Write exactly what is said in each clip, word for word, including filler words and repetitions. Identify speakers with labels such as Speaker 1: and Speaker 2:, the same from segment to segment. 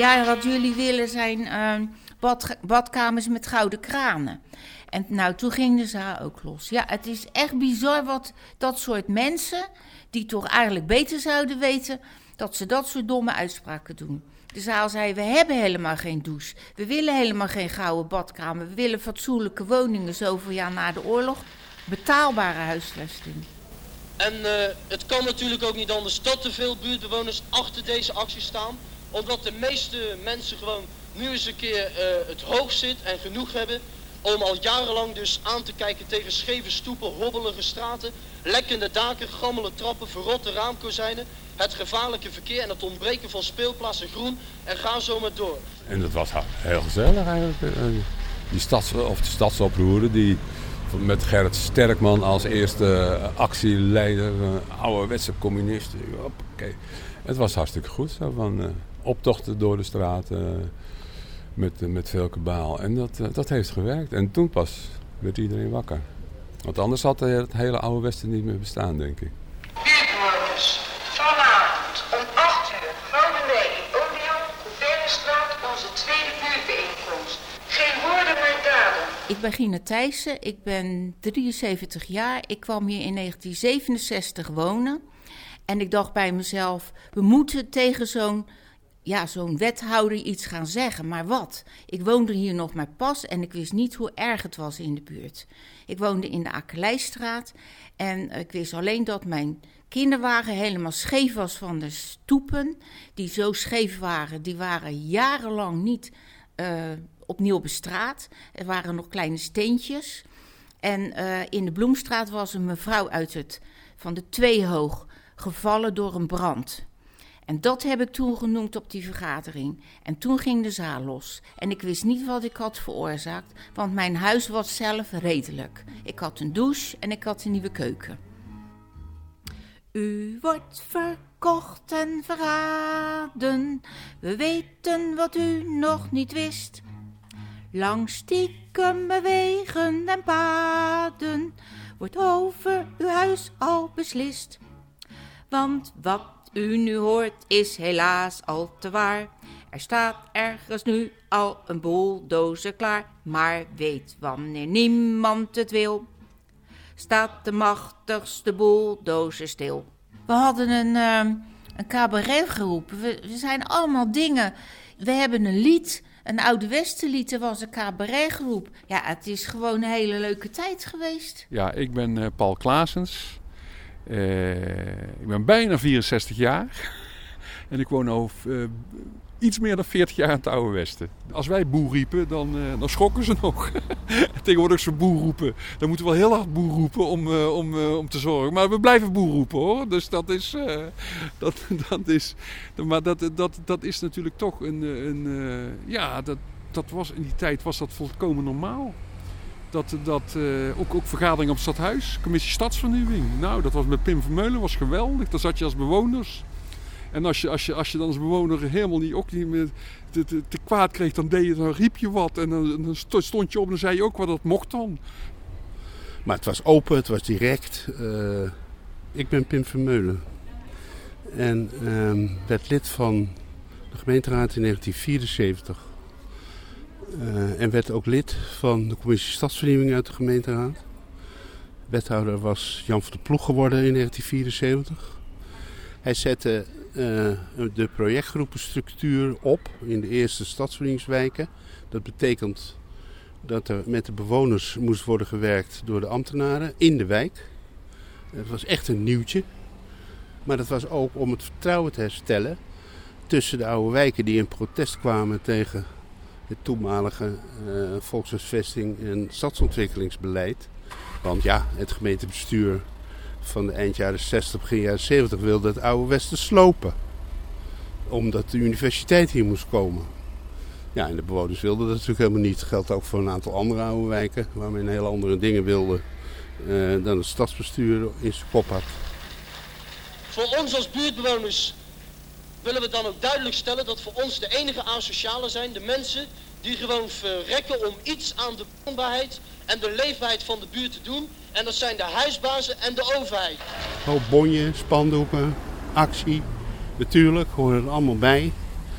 Speaker 1: Ja, wat jullie willen zijn uh, bad, badkamers met gouden kranen. En nou, toen ging de zaal ook los. Ja, het is echt bizar wat dat soort mensen, die toch eigenlijk beter zouden weten, dat ze dat soort domme uitspraken doen. De zaal zei, we hebben helemaal geen douche. We willen helemaal geen gouden badkamer. We willen fatsoenlijke woningen zoveel jaar na de oorlog. Betaalbare huisvesting.
Speaker 2: En uh, het kan natuurlijk ook niet anders dat te veel buurtbewoners achter deze actie staan. Omdat de meeste mensen gewoon nu eens een keer uh, het hoog zit en genoeg hebben. Om al jarenlang dus aan te kijken tegen scheve stoepen, hobbelige straten, lekkende daken, gammele trappen, verrotte raamkozijnen, het gevaarlijke verkeer en het ontbreken van speelplaatsen groen en ga zo maar door.
Speaker 3: En dat was heel gezellig eigenlijk. Die stads, of de stadsoproeren die met Gerrit Sterkman als eerste actieleider, ouderwetse communist. Okay. Het was hartstikke goed, zo van uh, optochten door de straat. Uh, Met, met veel kabaal. En dat, dat heeft gewerkt. En toen pas werd iedereen wakker. Want anders had het hele oude Westen niet meer bestaan, denk ik.
Speaker 4: Buurtbewoners, vanavond om acht uur houden wij in Odeon, Coupérenstraat, onze tweede buurtbijeenkomst. Geen woorden, maar daden.
Speaker 1: Ik ben Gine Thijssen, ik ben drieënzeventig jaar. Ik kwam hier in negentien zevenenzestig wonen. En ik dacht bij mezelf, we moeten tegen zo'n Ja, zo'n wethouder iets gaan zeggen, maar wat? Ik woonde hier nog maar pas en ik wist niet hoe erg het was in de buurt. Ik woonde in de Akelijstraat en ik wist alleen dat mijn kinderwagen helemaal scheef was van de stoepen. Die zo scheef waren, die waren jarenlang niet uh, opnieuw bestraat. Er waren nog kleine steentjes. En uh, in de Bloemstraat was een mevrouw uit het, van de Tweehoog gevallen door een brand. En dat heb ik toen genoemd op die vergadering. En toen ging de zaal los. En ik wist niet wat ik had veroorzaakt, want mijn huis was zelf redelijk. Ik had een douche en ik had een nieuwe keuken. U wordt verkocht en verraden. We weten wat u nog niet wist. Langs stiekeme wegen en paden wordt over uw huis al beslist. Want wat u nu hoort is helaas al te waar. Er staat ergens nu al een bulldozer klaar. Maar weet wanneer niemand het wil, staat de machtigste bulldozer stil. We hadden een, uh, een cabaretgroep. We, we zijn allemaal dingen. We hebben een lied, een Oude Westenlied. Er was een cabaretgroep. Ja, het is gewoon een hele leuke tijd geweest.
Speaker 5: Ja, ik ben uh, Paul Klaasens. Uh, ik ben bijna vierenzestig jaar en ik woon al uh, iets meer dan veertig jaar in het Oude Westen. Als wij boer riepen, dan, uh, dan schrokken ze nog. Tegenwoordig ze boer roepen, dan moeten we wel heel hard boer roepen om, uh, om, uh, om te zorgen. Maar we blijven boer roepen hoor, dus dat is, uh, dat, dat is, maar dat, dat, dat is natuurlijk toch een, een uh, ja, dat, dat was in die tijd was dat volkomen normaal. Dat, dat, uh, ook, ook vergaderingen op het stadhuis, commissie stadsvernieuwing. Nou, dat was met Pim Vermeulen, was geweldig. Daar zat je als bewoners. En als je, als je, als je dan als bewoner helemaal niet, ook niet meer te, te, te kwaad kreeg, dan, deed je, dan riep je wat. En dan, dan stond je op en dan zei je ook wat dat mocht dan.
Speaker 6: Maar het was open, het was direct. Uh, ik ben Pim Vermeulen. En uh, werd lid van de gemeenteraad in negentien vierenzeventig. Uh, en werd ook lid van de commissie stadsvernieuwing uit de gemeenteraad. Wethouder was Jan van der Ploeg geworden in negentien vierenzeventig. Hij zette uh, de projectgroepenstructuur op in de eerste stadsvernieuwingswijken. Dat betekent dat er met de bewoners moest worden gewerkt door de ambtenaren in de wijk. Het was echt een nieuwtje. Maar dat was ook om het vertrouwen te herstellen tussen de oude wijken die in protest kwamen tegen het toenmalige uh, volkshuisvesting en stadsontwikkelingsbeleid. Want ja, het gemeentebestuur van de eind jaren zestig, begin jaren zeventig wilde het Oude Westen slopen. Omdat de universiteit hier moest komen. Ja, en de bewoners wilden dat natuurlijk helemaal niet. Dat geldt ook voor een aantal andere oude wijken waar men hele andere dingen wilde uh, dan het stadsbestuur in zijn kop had.
Speaker 2: Voor ons als buurtbewoners willen we dan ook duidelijk stellen dat voor ons de enige asocialen zijn de mensen die gewoon verrekken om iets aan de woonbaarheid en de leefbaarheid van de buurt te doen. En dat zijn de huisbazen en de overheid.
Speaker 6: Hoop bonje, spandoeken, actie, natuurlijk, horen er allemaal bij.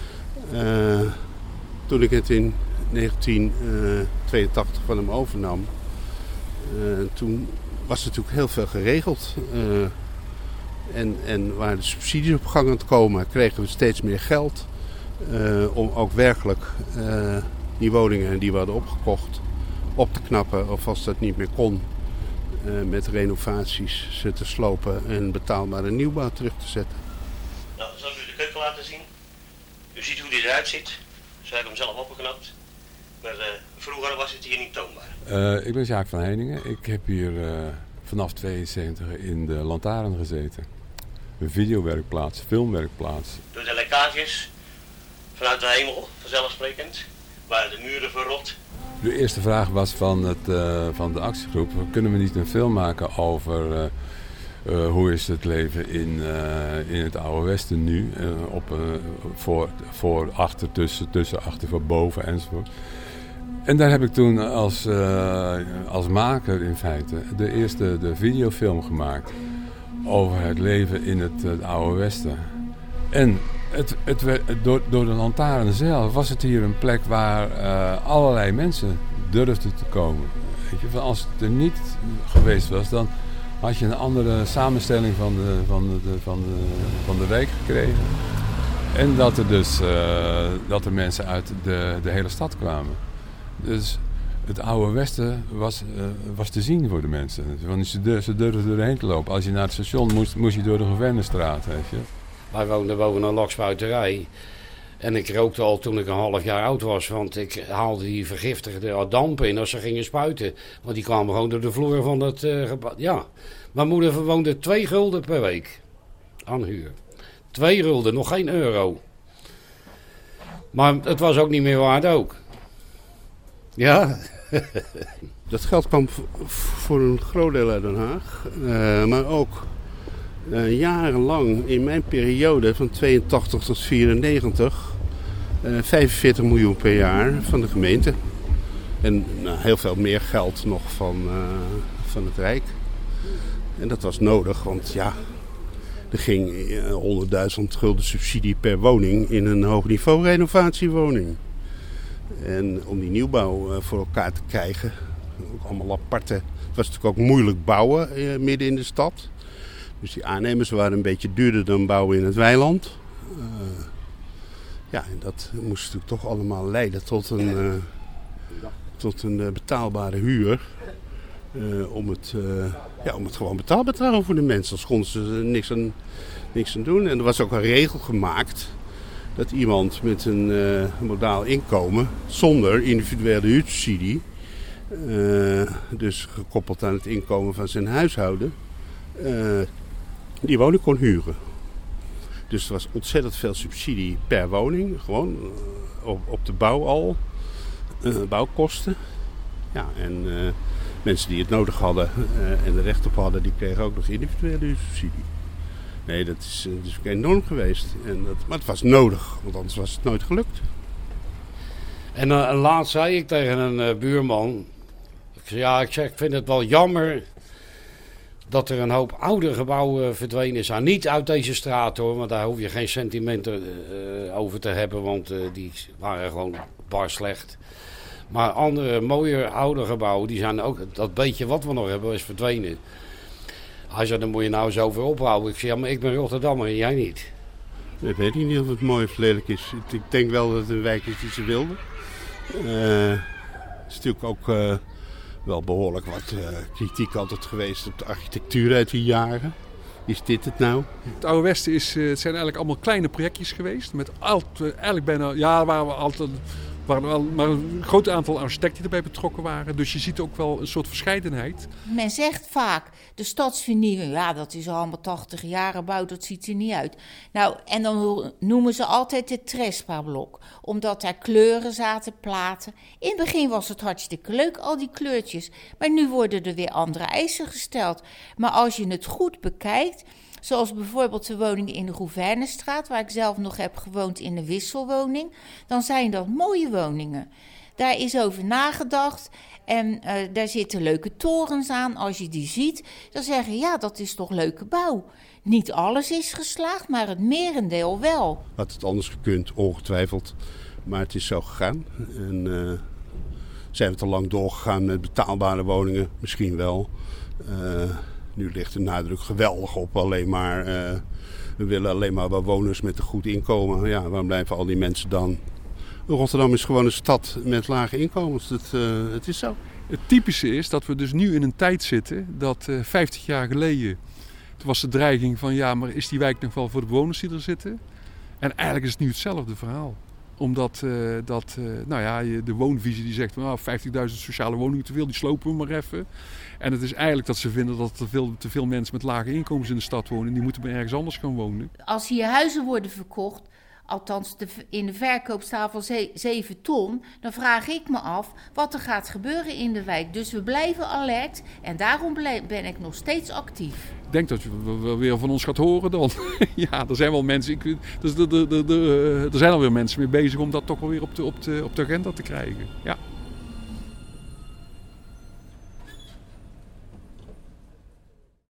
Speaker 6: Uh, toen ik het in negentien tweeëntachtig van hem overnam, uh, toen was natuurlijk heel veel geregeld. Uh, en, en waren de subsidies op gang aan het komen, kregen we steeds meer geld uh, om ook werkelijk uh, die woningen die we hadden opgekocht op te knappen, of als dat niet meer kon, uh, met renovaties ze te slopen en betaalbare nieuwbouw terug te zetten.
Speaker 7: Nou, zal ik u de keuken laten zien. U ziet hoe die eruit ziet. Zo heb ik hem zelf opgeknapt. Maar uh, vroeger was het hier niet toonbaar.
Speaker 3: Uh, ik ben Sjaak van Heiningen. Ik heb hier uh, vanaf tweeënzeventig in de Lantaarn gezeten. Een videowerkplaats, filmwerkplaats.
Speaker 7: Door de lekkages vanuit de hemel, vanzelfsprekend, waren de muren verrot.
Speaker 3: De eerste vraag was van, het, uh, van de actiegroep, kunnen we niet een film maken over uh, uh, hoe is het leven in, uh, in het Oude Westen nu, uh, op, uh, voor, voor, achter, tussen, tussen, achter, voor, boven enzovoort. En daar heb ik toen als, uh, als maker in feite de eerste de videofilm gemaakt over het leven in het, het Oude Westen. En het, het, het, door, door de Lantaarn zelf was het hier een plek waar uh, allerlei mensen durfden te komen. Weet je, als het er niet geweest was, dan had je een andere samenstelling van de, van de, van de, van de wijk gekregen. En dat er dus uh, dat er mensen uit de, de hele stad kwamen. Dus het Oude Westen was, uh, was te zien voor de mensen. Want ze, durfden, ze durfden erheen te lopen. Als je naar het station moest, moest je door de Gouvernestraat. Weet je.
Speaker 8: Wij woonden boven een lakspuiterij. En ik rookte al toen ik een half jaar oud was. Want ik haalde die vergiftigde dampen in als ze gingen spuiten. Want die kwamen gewoon door de vloer van het uh, gebouw. Ja, mijn moeder woonde twee gulden per week aan huur. Twee gulden, nog geen euro. Maar het was ook niet meer waard ook. Ja.
Speaker 6: Dat geld kwam voor een groot deel uit Den Haag. Uh, maar ook uh, jarenlang in mijn periode van tweeëntachtig tot vierennegentig... Uh, vijfenveertig miljoen per jaar van de gemeente. En nou, heel veel meer geld nog van, uh, van het Rijk. En dat was nodig, want ja, er ging uh, honderdduizend gulden subsidie per woning in een hoogniveau renovatiewoning. En om die nieuwbouw uh, voor elkaar te krijgen, ook allemaal aparte. Het was natuurlijk ook moeilijk bouwen uh, midden in de stad. Dus die aannemers waren een beetje duurder dan bouwen in het weiland. Uh, ja, en dat moest natuurlijk toch allemaal leiden tot een, uh, tot een uh, betaalbare huur. Uh, om, het, uh, ja, om het gewoon betaalbaar te houden voor de mensen. Anders konden ze niks aan, niks aan doen. En er was ook een regel gemaakt dat iemand met een uh, modaal inkomen zonder individuele huursubsidie, uh, dus gekoppeld aan het inkomen van zijn huishouden, uh, die woning kon huren. Dus er was ontzettend veel subsidie per woning, gewoon uh, op, op de bouw al, uh, bouwkosten. Ja, en uh, mensen die het nodig hadden uh, en er recht op hadden, die kregen ook nog individuele huursubsidie. Nee, dat is, dat is enorm geweest. En dat, maar het was nodig, want anders was het nooit gelukt.
Speaker 8: En uh, laatst zei ik tegen een uh, buurman, ik zei, ja, ik, zeg, ik vind het wel jammer dat er een hoop oude gebouwen verdwenen zijn. Niet uit deze straat hoor, want daar hoef je geen sentimenten uh, over te hebben, want uh, die waren gewoon bar slecht. Maar andere mooie oude gebouwen, die zijn ook, dat beetje wat we nog hebben, is verdwenen. Hij zei, dan moet je nou zoveel ophouden. Ik zei, ja, maar ik ben Rotterdammer en jij niet.
Speaker 6: Ik weet niet of het mooi of lelijk is. Ik denk wel dat het een wijk is die ze wilden. Uh, er is natuurlijk ook uh, wel behoorlijk wat uh, kritiek altijd geweest op de architectuur uit die jaren. Is dit het nou?
Speaker 5: Het Oude Westen is, uh, het zijn eigenlijk allemaal kleine projectjes geweest. Met altijd, uh, eigenlijk bijna, ja, waar we altijd... waren wel maar een groot aantal architecten die erbij betrokken waren. Dus je ziet ook wel een soort verscheidenheid.
Speaker 1: Men zegt vaak, de stadsvernieuwing, ja, dat is allemaal tachtig jaar gebouwd, dat ziet er niet uit. Nou, en dan noemen ze altijd het Trespa-blok, omdat daar kleuren zaten, platen. In het begin was het hartstikke leuk, al die kleurtjes. Maar nu worden er weer andere eisen gesteld. Maar als je het goed bekijkt, zoals bijvoorbeeld de woning in de Gouvernestraat, waar ik zelf nog heb gewoond in een wisselwoning, dan zijn dat mooie woningen. Daar is over nagedacht. En uh, daar zitten leuke torens aan. Als je die ziet, dan zeg je, ja, dat is toch leuke bouw. Niet alles is geslaagd, maar het merendeel wel.
Speaker 6: Had het anders gekund, ongetwijfeld. Maar het is zo gegaan. En uh, zijn we te lang doorgegaan met betaalbare woningen? Misschien wel. Uh, nu ligt de nadruk geweldig op alleen maar... Uh, we willen alleen maar bewoners met een goed inkomen. Ja, waarom blijven al die mensen dan? Rotterdam is gewoon een stad met lage inkomens. Het, uh, het is zo.
Speaker 5: Het typische is dat we dus nu in een tijd zitten dat uh, vijftig jaar geleden... Toen was de dreiging van ja, maar is die wijk nog wel voor de bewoners die er zitten? En eigenlijk is het nu hetzelfde verhaal. Omdat uh, dat, uh, nou ja, de woonvisie die zegt van nou, vijftigduizend sociale woningen te veel, die slopen we maar even. En het is eigenlijk dat ze vinden dat er te veel, te veel mensen met lage inkomens in de stad wonen. En die moeten maar ergens anders gaan wonen.
Speaker 1: Als hier huizen worden verkocht, althans de, in de verkoop staat van zeven ton... dan vraag ik me af wat er gaat gebeuren in de wijk. Dus we blijven alert en daarom ben ik nog steeds actief.
Speaker 5: Ik denk dat je weer van ons gaat horen dan. Ja, er zijn wel mensen, ik, dus er, er, er, er zijn alweer mensen mee bezig om dat toch wel weer op de, op de, op de agenda te krijgen. Ja.